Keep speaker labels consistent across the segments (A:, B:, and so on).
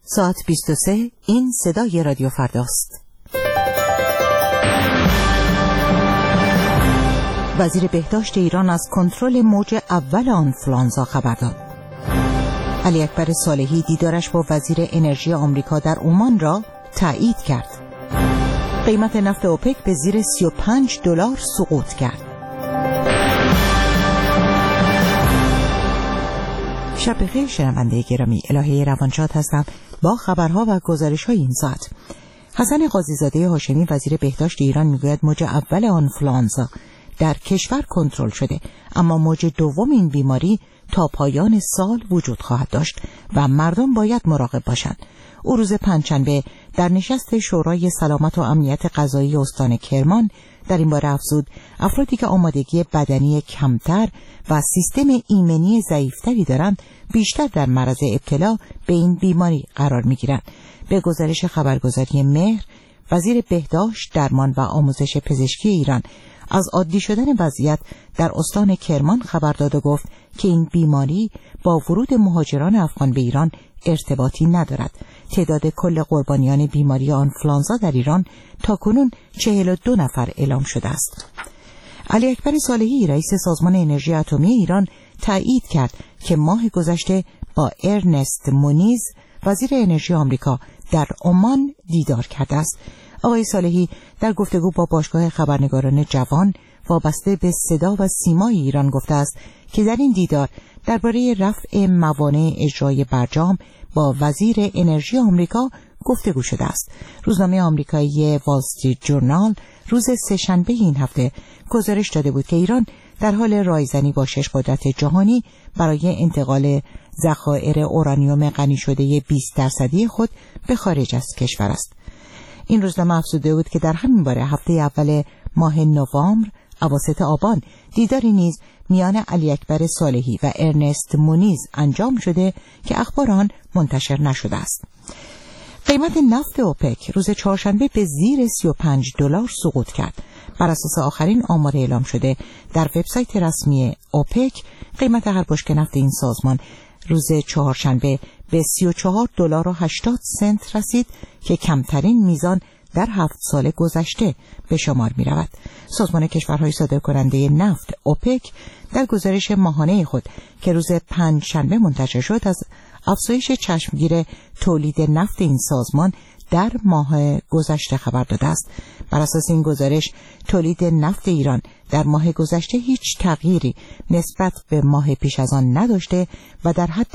A: ساعت 23. این صدای رادیو فرداست. وزیر بهداشت ایران از کنترل موج اول آنفولانزا خبر داد. علی اکبر صالحی دیدارش با وزیر انرژی آمریکا در عمان را تایید کرد. قیمت نفت اوپک به زیر $35 سقوط کرد. شب بخیر شنونده گرامی، الهه روانشاد هستم با خبرها و گزارش‌های این ساعت. حسن قاضی‌زاده هاشمی وزیر بهداشت ایران میگوید موج اول آنفولانزا در کشور کنترل شده، اما موج دوم این بیماری تا پایان سال وجود خواهد داشت و مردم باید مراقب باشند. او روز پنجشنبه در نشست شورای سلامت و امنیت غذایی استان کرمان در این باره افزود افرادی که آمادگی بدنی کمتر و سیستم ایمنی ضعیفتری دارند بیشتر در معرض ابتلا به این بیماری قرار می‌گیرند. به گزارش خبرگزاری مهر، وزیر بهداشت، درمان و آموزش پزشکی ایران از عادی شدن وضعیت در استان کرمان خبر داد و گفت که این بیماری با ورود مهاجران افغان به ایران ارتباطی ندارد. تعداد کل قربانیان بیماری آنفولانزا در ایران تاکنون 42 نفر اعلام شده است. علی اکبر صالحی رئیس سازمان انرژی اتمی ایران تایید کرد که ماه گذشته با ارنست مونیز وزیر انرژی آمریکا در عمان دیدار کرده است. آقای صالحی در گفتگو با باشگاه خبرنگاران جوان وابسته به صدا و سیمای ایران گفته است که در این دیدار درباره رفع موانع اجرای برجام با وزیر انرژی آمریکا گفتگو شده است. روزنامه آمریکایی وال استریت جورنال روز سه‌شنبه این هفته گزارش داده بود که ایران در حال رایزنی با 6 قدرت جهانی برای انتقال ذخایر اورانیوم غنی شده 20% خود به خارج از کشور است. این روزنامه افزوده بود که در همین باره هفته اول ماه نوامبر اواسط آبان دیداری نیز میان علی اکبر صالحی و ارنست مونیز انجام شده که اخبار آن منتشر نشده است. قیمت نفت اوپک روز چهارشنبه به زیر $35 سقوط کرد. بر اساس آخرین آمار اعلام شده در وبسایت رسمی اوپک، قیمت هر بشکه نفت این سازمان روز چهارشنبه به $34.80 رسید که کمترین میزان در 7 سال گذشته به شمار می رود. سازمان کشورهای صادرکننده نفت اوپک در گزارش ماهانه خود که روز پنجشنبه منتشر شد از افزایش چشمگیر تولید نفت این سازمان در ماه گذشته خبر داده است. بر اساس این گزارش تولید نفت ایران در ماه گذشته هیچ تغییری نسبت به ماه پیش از آن نداشته و در حد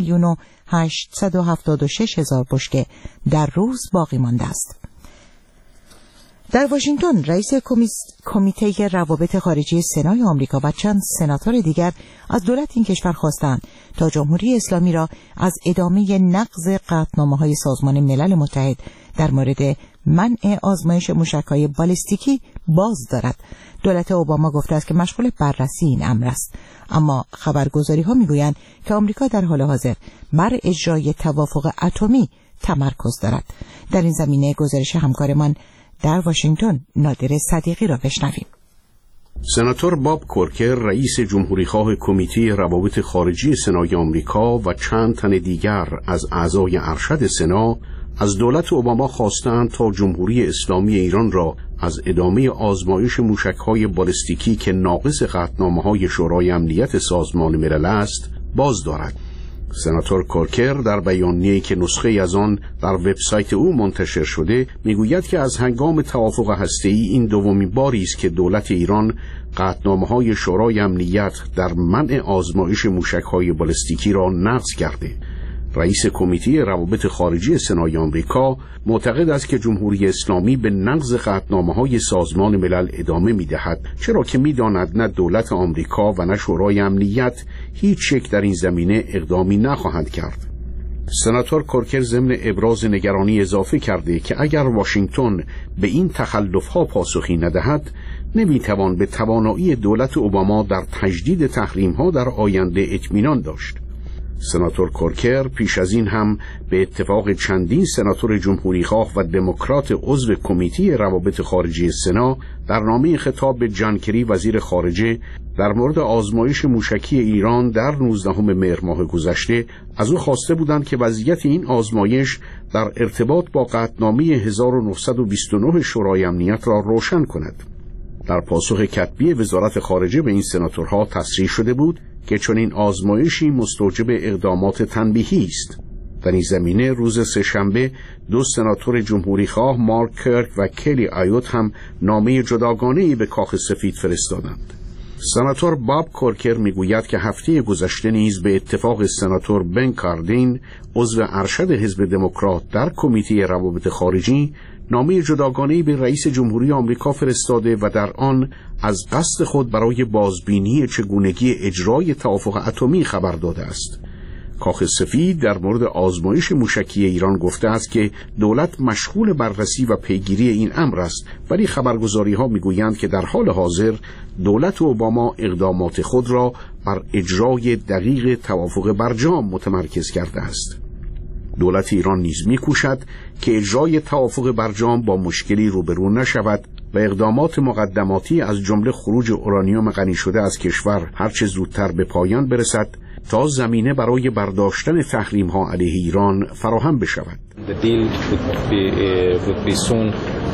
A: 2,876,000 بشکه در روز باقی مانده است. در واشنگتن رئیس کمیته روابط خارجی سنای آمریکا و چند سناتور دیگر از دولت این کشور خواستند تا جمهوری اسلامی را از ادامه نقض قطعنامه‌های سازمان ملل متحد در مورد منع آزمایش موشک‌های بالستیکی باز دارد. دولت اوباما گفته است که مشغول بررسی این امر است، اما خبرگزاری‌ها می‌گویند که آمریکا در حال حاضر بر اجرای توافق اتمی تمرکز دارد. در این زمینه گزارش همکارمان در واشنگتن نادر صدیقی را بشنویم.
B: سناتور باب کورکر رئیس جمهوریخواه کمیته روابط خارجی سنای آمریکا و چند تن دیگر از اعضای ارشد سنا از دولت اوباما خواستند تا جمهوری اسلامی ایران را از ادامه آزمایش موشک‌های بالستیکی که ناقض قطعنامه‌های شورای امنیت سازمان ملل است باز دارد. سناتور کورکر در بیانیه‌ای که نسخه‌ای از آن در وبسایت او منتشر شده میگوید که از هنگام توافق هسته‌ای این دومین باری است که دولت ایران قطعنامه‌های شورای امنیت در منع آزمایش موشک‌های بالستیکی را نقض کرده. رئیس کمیته روابط خارجی سنای آمریکا معتقد است که جمهوری اسلامی به نقض قطعنامه‌های سازمان ملل ادامه می‌دهد، چرا که می‌داند نه دولت آمریکا و نه شورای امنیت هیچ یک در این زمینه اقدامی نخواهند کرد. سناتور کورکر ضمن ابراز نگرانی اضافه کرده که اگر واشنگتن به این تخلف‌ها پاسخی ندهد، نمی‌توان به توانایی دولت اوباما در تجدید تحریم‌ها در آینده اطمینان داشت. سناتور کورکر پیش از این هم به اتفاق چندین سناتور جمهوریخواه و دموکرات عضو کمیته روابط خارجی سنا در نامه خطاب به جان کری وزیر خارجه در مورد آزمایش موشکی ایران در 19 مهر ماه گذشته از او خواسته بودند که وضعیت این آزمایش در ارتباط با قطعنامه 1929 شورای امنیت را روشن کند. در پاسخ کتبی وزارت خارجه به این سناتورها تصریح شده بود که چنین آزمایشی مستوجب اقدامات تنبیهی است. در این زمینه روز سه‌شنبه 2 سناتور جمهوریخواه مارک کرک و کلی آیوت هم نامه جداگانه‌ای به کاخ سفید فرستادند. سناتور باب کورکر میگوید که هفته گذشته نیز به اتفاق سناتور بن کاردین عضو ارشد حزب دموکرات در کمیته روابط خارجی نامه جداگانه‌ای به رئیس جمهوری آمریکا فرستاده و در آن از قصد خود برای بازبینی چگونگی اجرای توافق اتمی خبر داده است. کاخ سفید در مورد آزمایش موشکی ایران گفته است که دولت مشغول بررسی و پیگیری این امر است، ولی خبرگزاری‌ها می‌گویند که در حال حاضر دولت اوباما اقدامات خود را بر اجرای دقیق توافق برجام متمرکز کرده است. دولت ایران نیز می‌کوشد که اجرای توافق برجام با مشکلی روبرو نشود و اقدامات مقدماتی از جمله خروج اورانیوم غنی شده از کشور هرچه زودتر به پایان برسد تا زمینه برای برداشتن تحریم‌ها علیه ایران فراهم بشود.
C: The deal would be soon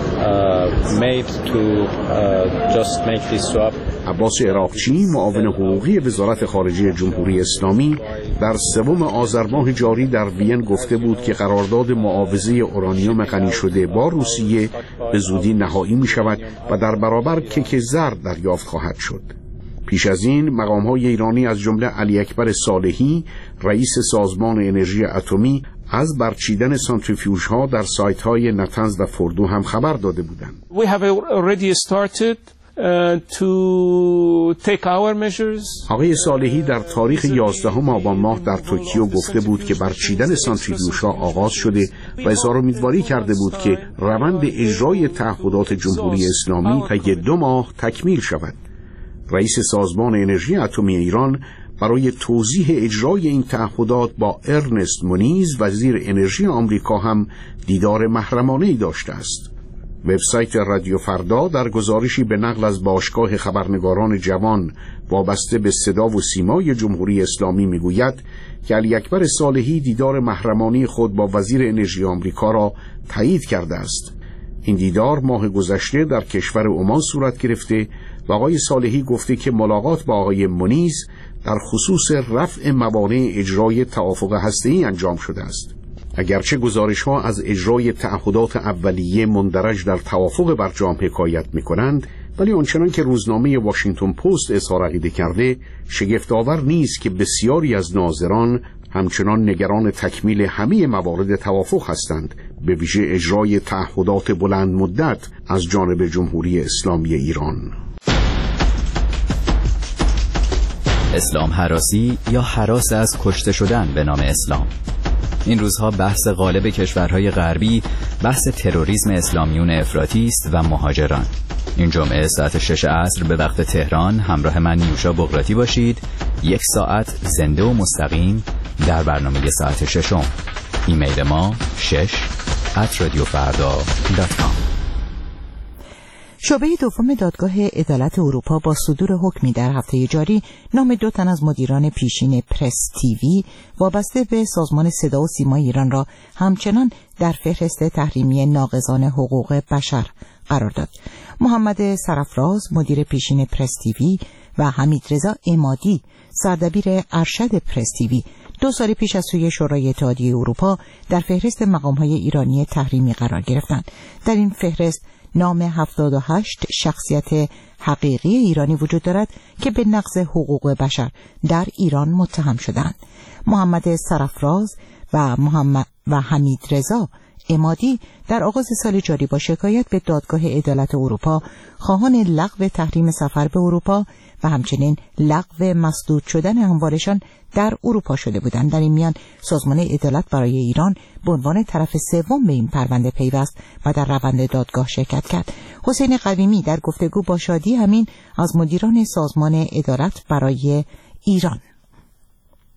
C: made to just make this swap.
B: عباس عراقچی معاون حقوقی وزارت خارجه جمهوری اسلامی در 3 آذر ماه جاری در وین گفته بود که قرارداد معاوضه اورانیوم غنی شده با روسیه به زودی نهایی می شود و در برابر کیک زر دریافت خواهد شد. پیش از این مقام‌های ایرانی از جمله علی اکبر صالحی رئیس سازمان انرژی اتمی از برچیدن سانتریفیوژها در سایت‌های نتنز و فردو هم خبر داده بودند.
D: We have already started to take our measures.
B: آقای صالحی در تاریخ 11 آبان ماه در توکیو گفته بود که برچیدن سانتریفیوژها آغاز شده و اظهار امیدواری کرده بود که روند اجرای تعهدات جمهوری اسلامی طی 2 ماه تکمیل شود. رئیس سازمان انرژی اتمی ایران برای توضیح اجرای این تعهدات با ارنست مونیز وزیر انرژی آمریکا هم دیدار محرمانه‌ای داشته است. وبسایت رادیو فردا در گزارشی به نقل از باشگاه خبرنگاران جوان وابسته به صدا و سیمای جمهوری اسلامی میگوید که علی اکبر صالحی دیدار محرمانه خود با وزیر انرژی آمریکا را تایید کرده است. این دیدار ماه گذشته در کشور عمان صورت گرفته و آقای صالحی گفته که ملاقات با آقای مونیز در خصوص رفع موانع اجرای توافق هسته‌ای انجام شده است. اگرچه گزارش‌ها از اجرای تعهدات اولیه مندرج در توافق برجام حکایت می‌کنند، ولی آنچنان که روزنامه واشنگتن پست اظهار عقیده کرده، شگفت‌آور نیست که بسیاری از ناظران همچنان نگران تکمیل همه موارد توافق هستند، به ویژه اجرای تعهدات بلند مدت از جانب جمهوری اسلامی ایران.
E: اسلام هراسی یا هراس از کشته شدن به نام اسلام. این روزها بحث غالب کشورهای غربی بحث تروریسم اسلامیون افراطی است و مهاجران. این جمعه ساعت 6 عصر به وقت تهران همراه من نیوشا بغراتی باشید. 1 ساعت زنده و مستقیم در برنامه ساعت 6. ایمیل ما 6@radiofarda.com.
A: شعبه دوم دادگاه عدالت اروپا با صدور حکمی در هفته جاری نام 2 تن از مدیران پیشین پرس تیوی وابسته به سازمان صدا و سیما ایران را همچنان در فهرست تحریمی ناقضان حقوق بشر قرار داد. محمد سرافراز مدیر پیشین پرس تیوی و حمیدرضا عمادی سردبیر ارشد پرس تیوی 2 سال پیش از سوی شورای اتحادیه اروپا در فهرست مقام‌های ایرانی تحریمی قرار گرفتند. در این فهرست نام 78 شخصیت حقیقی ایرانی وجود دارد که به نقض حقوق بشر در ایران متهم شدند. محمد سرافراز و حمیدرضا عمادی در آغاز سال جاری با شکایت به دادگاه عدالت اروپا خواهان لغو تحریم سفر به اروپا و همچنین لغو مسدود شدن اموالشان در اروپا شده بودند. در این میان سازمان عدالت برای ایران به عنوان طرف سوم به این پرونده پیوست و در روند دادگاه شرکت کرد. حسین قویمی در گفتگو با شادی امین از مدیران سازمان عدالت برای ایران: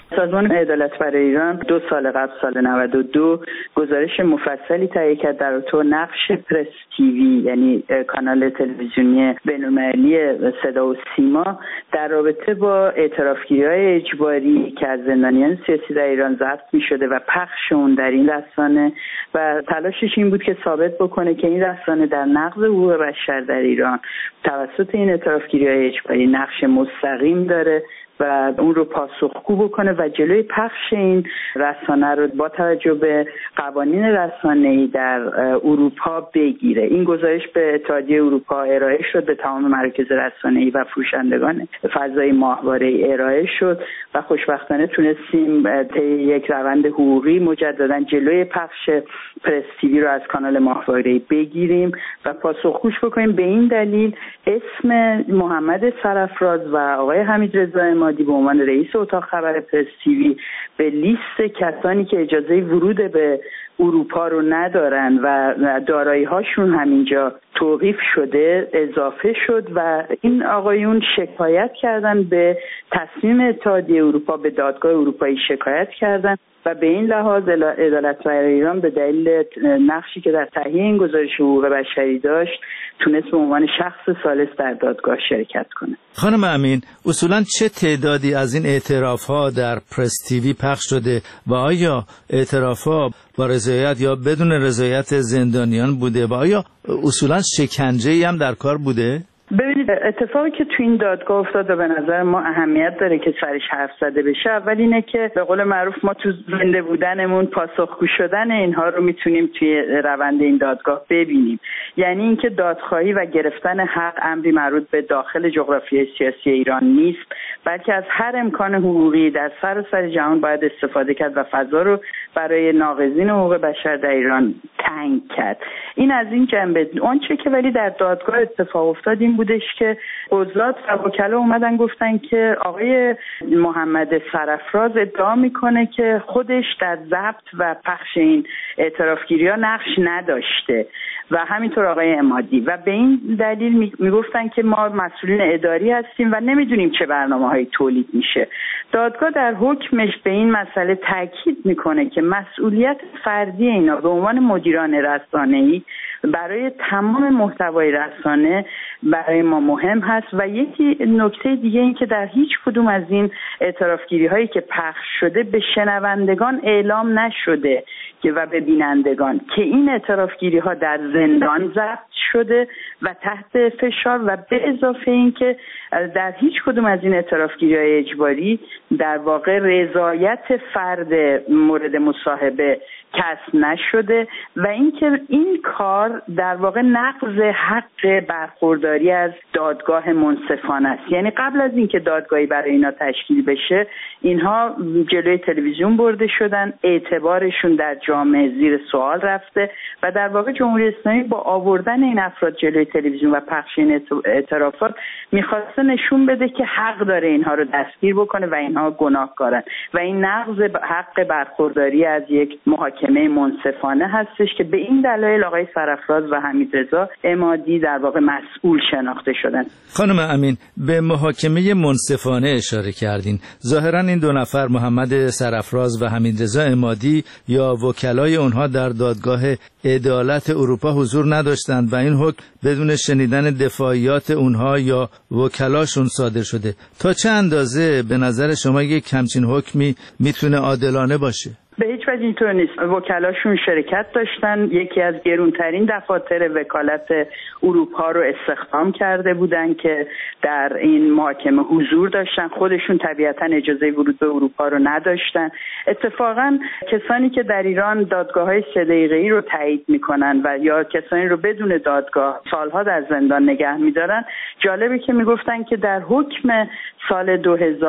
F: سازمان عدالت برای ایران 2 سال قبل سال 92 گزارش مفصلی تهیه کرد در تو نقش پرس تیوی، یعنی کانال تلویزیونی بین‌المللی صدا و سیما، در رابطه با اعترافگیری‌های اجباری که از زندانیان سیاسی در ایران ضبط می‌شده و پخش اون در این رسانه و تلاشش این بود که ثابت بکنه که این رسانه در نقض حقوق بشر در ایران توسط این اعترافگیری‌های اجباری نقش مستقیم داره و اون رو پاسخگو بکنه و جلوی پخش این رسانه رو با توجه به قوانین رسانه‌ای در اروپا بگیره. این گزارش به اتحادیه اروپا ارائه شد، به تمام مراکز رسانه‌ای و فروشندگان فضای ماهواره‌ای ارائه شد و خوشبختانه تونستیم طی یک روند حقوقی مجددا جلوی پخش پرس تیوی رو از کانال ماهواره‌ای بگیریم و پاسخگوش بکنیم. به این دلیل اسم محمد سرافراز و آقای حمیدرضا عمادی به عنوان رئیس اتاق خبر پرس تیوی به لیست کسانی که اجازه ورود به اروپا رو ندارن و دارایی هاشون همینجا توقیف شده اضافه شد و این آقایون شکایت کردن به تصمیم اتحادیه اروپا، به دادگاه اروپایی شکایت کردن و به این لحاظ عدالت برای ایران به دلیل نقشی که در تهیه این گزارش حقوق بشری داشت تونست به عنوان شخص ثالث در دادگاه شرکت کنه.
G: خانم امین، اصولاً چه تعدادی از این اعتراف‌ها در پرس تیوی پخش شده و آیا اعتراف‌ها با رضایت یا بدون رضایت زندانیان بوده و آیا اصولاً شکنجه‌ای هم در کار بوده؟
F: ببینید، اتفاقی که تو این دادگاه افتاد و به نظر ما اهمیت داره که سرش حرف زده بشه، اول اینه که به قول معروف ما تو زنده بودنمون پاسخگو شدن اینها رو میتونیم توی روند این دادگاه ببینیم. یعنی اینکه دادخواهی و گرفتن حق امری مربوط به داخل جغرافیای سیاسی ایران نیست، بلکه از هر امکان حقوقی در سراسر جهان باید استفاده کرد و فضا رو برای ناقضین حقوق بشر در ایران تنگ کرد. این از این جنبه. آنچه که ولی در دادگاه اتفاق افتاد این بودش که قضات و وکلا اومدن گفتن که آقای محمد سرافراز ادعا میکنه که خودش در ضبط و پخش این اعترافگیری‌ها نقش نداشته و همینطور آقای عمادی و به این دلیل میگفتن که ما مسئولین اداری هستیم و نمیدونیم چه برنامه‌هایی تولید میشه. دادگاه در حکمش به این مسئله تاکید میکنه که مسئولیت فردی اینا به عنوان مدیران رسانه‌ای برای تمام محتوای رسانه برای ما مهم هست و یکی نکته دیگه این که در هیچ کدوم از این اعترافگیری هایی که پخش شده به شنوندگان اعلام نشده و به بینندگان که این اعترافگیری ها در زندان ضبط شده و تحت فشار و به اضافه این که در هیچ کدوم از این اعترافگیری های اجباری در واقع رضایت فرد مورد مصاحبه کسب نشده و اینکه این کار در واقع نقض حق برخورداری از دادگاه منصفانه است. یعنی قبل از اینکه دادگاهی برای اینا تشکیل بشه اینها جلوی تلویزیون برده شدن، اعتبارشون در جامعه زیر سوال رفته و در واقع جمهوری اسلامی با آوردن این افراد جلوی تلویزیون و پخش این اعترافات میخواسته نشون بده که حق داره اینها رو دستگیر بکنه و اینها گناهکارن و این نقض حق برخورداری از یک محاکمه منصفانه هستش که به این دلایل آقای سرافراز و حمیدرضا عمادی در واقع مسئول شناخته شدن.
G: خانم امین، به محاکمه منصفانه اشاره کردین. ظاهرا این دو نفر محمد سرافراز و حمیدرضا عمادی یا وکلای اونها در دادگاه عدالت اروپا حضور نداشتند و این حکم بدون شنیدن دفاعیات اونها یا وکلاشون صادر شده. تا چه اندازه به نظر شما یک همچین حکمی میتونه عادلانه باشه؟
F: به هیچ وجه اینطور نیست. وکلاشون شرکت داشتن، یکی از گرونترین دفاتر وکالت اروپا رو استخدام کرده بودن که در این محاکمه حضور داشتن. خودشون طبیعتا اجازه ورود به اروپا رو نداشتن. اتفاقا کسانی که در ایران دادگاه‌های 3 دقیقه‌ای رو تایید میکنن و یا کسانی رو بدون دادگاه سالها در زندان نگه میدارن، جالبه که میگفتن که در حکم سال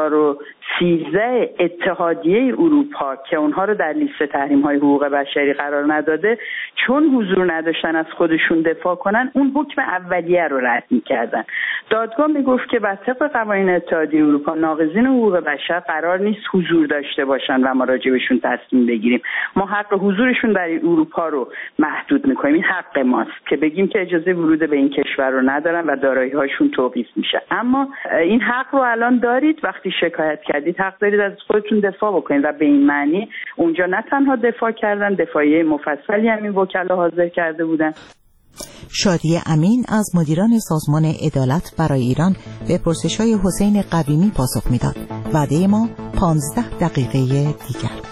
F: 2013 اتحادیه اروپا که اونها رو در لیست تحریم‌های حقوق بشری قرار نداده، چون حضور نداشتن از خودشون دفاع کنن، اون حکم اولیه رو رد می‌کردن. دادگاه میگفت که بر طبق قوانین اتحادیه اروپا ناقضین حقوق بشر قرار نیست حضور داشته باشن و ما راجبشون تصمیم بگیریم. ما حق حضورشون در اروپا رو محدود می‌کنیم. این حق ماست که بگیم که اجازه ورود به این کشور رو ندارن و دارایی‌هاشون توقیف میشه. اما این حق رو الان ایران دارید، وقتی شکایت کردید حق دارید از خودتون دفاع بکنید و به این معنی اونجا نه تنها دفاع کردن، دفاعیه مفصلی هم این وکلا حاضر کرده بودن.
A: شادی امین از مدیران سازمان عدالت برای ایران به پرسش‌های حسین قویمی پاسخ میداد. وعده ما 15 دقیقه دیگر.